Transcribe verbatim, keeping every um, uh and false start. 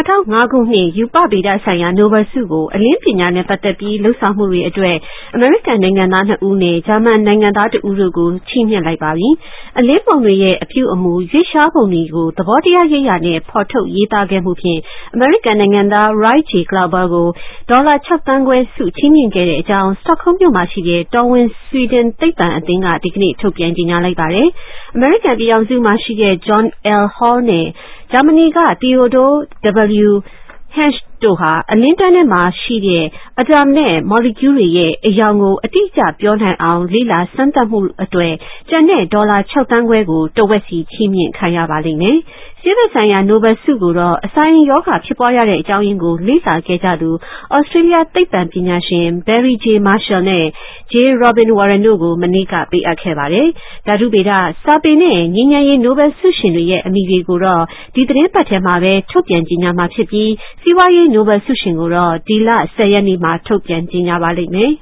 ၂၀၀၅ ခုနှစ်ရူပဗေဒဆိုင်ရာနိုဘယ်ဆုကိုအလင်းပညာနဲ့ပတ်သက်ပြီးလှုပ်ဆောင်မှုတွေအတွက်အမေရိကန်နိုင်ငံသားနှစ်ဦးနဲ့ဂျာမန်နိုင်ငံသားတစ်ဦးတို့ကိုချီးမြှင့်လိုက်ပါပြီ။အလင်းပုံတွေရဲ့အပြုအမူရွေးရှားပုံတွေကိုသဘောတရားရိပ်ရာနဲ့ဖော်ထုတ်ရေးသားခဲ့မှုဖြင့်အမေရိကန်နိုင်ငံသား Roy J. Glauber ကိုဒေါ်လာ၆သန်းခွဲဆုချီးမြှင့်ခဲ့တဲ့အကြောင်းစတော့ခုမ်းမြို့မှာရှိတဲ့တော်ဝင်ဆွီဒင်သိပ္ပံအသင်းကဒီကနေ့ထုတ်ပြန်ကြေညာလိုက်ပါတယ်။အမေရိကန်ပြည်ထောင်စုမှာရှိတဲ့ John L. Hall နဲ့ဂျာမနီက Theodore W. Hansch တို့ဟာအလင်းတန်းထဲမှာရှိတဲ့အတမ်နဲ့မော်လီကျူးတွေရဲ့အရောင်ကိုအတိအကျပြောနိုင်အောင်လေ့လာစမ်းသပ်မှုအတွက်ကျန်တဲ့ဒေါ်လာ၆သန်းခွဲကိုတဝက်စီချီးမြှင့်ခံရပါလိမ့်မယ်။ဆေးဘက်ဆိုင်ရာနိုဘယ်ဆုကိုတော့အစာရင်ရောဂါဖြစ်ပွားရတဲ့အကြောင်းရင်းကိုလေ့လာခဲ့ကြသူဩစတြေးလျသိပ္ပံပညာရှင် Barry J. Marshall နဲ့ J. Robin Warren တို့ကိုမနေ့ကပေးအပ်ခဲ့ပါတယ်။ဓာတုဗေဒစာပေနဲ့ငြိမ်းချမ်းရေးနိုဘယ်ဆုရှင်တွေရဲ့အမည်တွေကိုတော့ဒီသတင်းပတ်ထဲမှာပဲထုတ်ပြန်ကြေညာမှာဖြစ်ပြီးစီးပွားရေးနိုဘယ်ဆုရှင်ကိုတော့ဒီလ၁၀ရက်နေ့မှာထုတ်ပြန်ကြေညာပါလိမ့်မယ်